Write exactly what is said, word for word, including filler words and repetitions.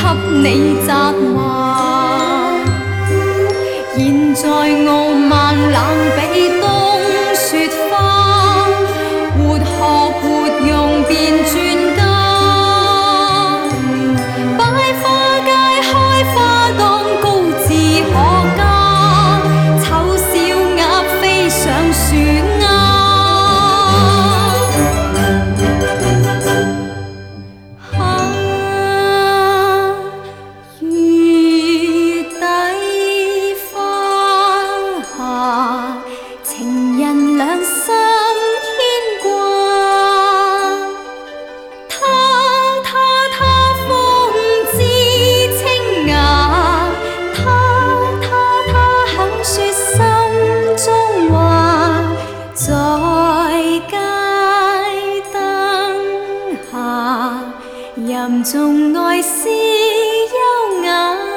你責罵。現在傲慢冷比冬雪花，活學活用變專家。擺花街開花當高智可嘉，醜小鴨飛上樹丫。情人兩心牽掛，他他他風姿清雅，他他他肯說心中話，在街燈下，任重愛思優雅。